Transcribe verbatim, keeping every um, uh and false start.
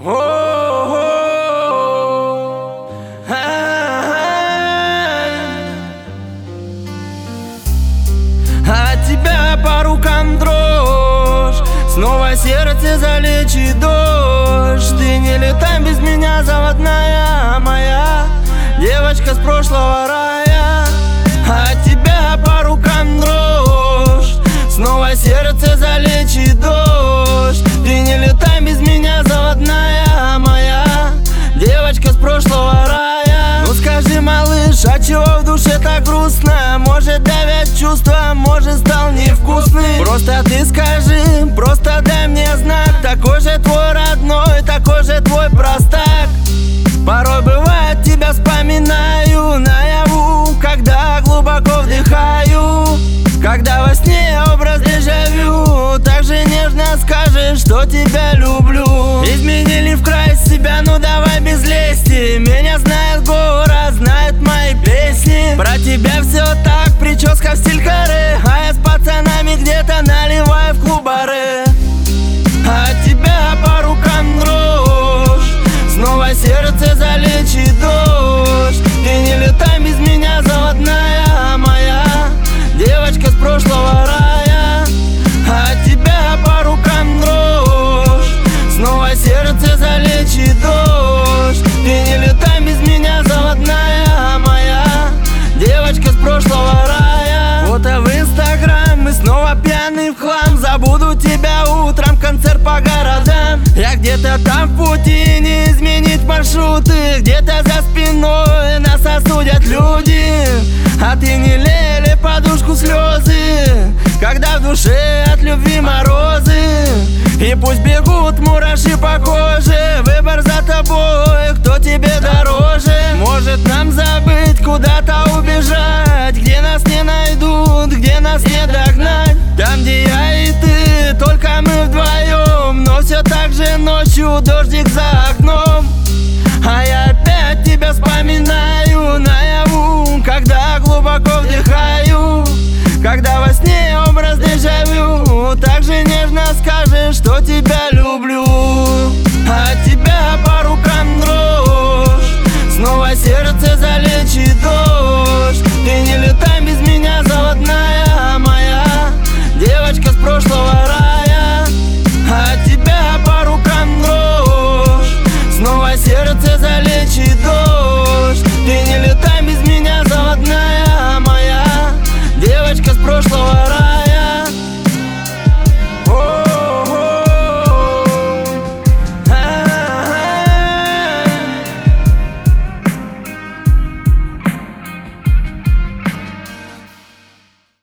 От тебя по рукам дрожь, снова сердце залечит дождь. Ты не летай без меня, заводная моя девочка с прошлого рая. От тебя по рукам дрожь, снова сердце залечит дождь. Ты не летай без меня, заводная моя девочка с прошлого рая. Ну скажи, малыш, а чего в душе так грустно? Может, давят чувства, может, стал невкусный. Просто ты скажи, просто дай мне знак. Такой же твой родной, такой же твой простак. Порой бывает, тебя вспоминаю наяву, когда глубоко вдыхаю, когда во сне образ дежавю. Так же нежно скажешь, что тебя люблю. Изменили в край себя, ну давай без лести. Меня знает город, знает мои песни. Про тебя все так, прическа в стиль каре, а я с пацанами где-то наливаю в клубары. От тебя по рукам дрожь, снова сердце залечит дождь. Ты не летай без меня, заводная моя девочка с прошлого рая. От тебя по рукам дрожь, снова сердце залечит дождь. Ты не летай без меня, заводная моя девочка с прошлого рая. Фото в инстаграм, мы снова пьяны в хлам. Забуду тебя утром, концерт по городам. Я где-то там в пути, не изменить маршруты. Где-то за спиной нас осудят люди. А ты не лели подушку слезы, когда в душе от любви морозы. И пусть бегут мураши по коже, выбор за тобой, кто тебе дороже. Может нам забыть, куда-то убежать, где нас не найдут, где нас не догнать. Там, где я и ты, только мы вдвоем, но все так же ночью дождик за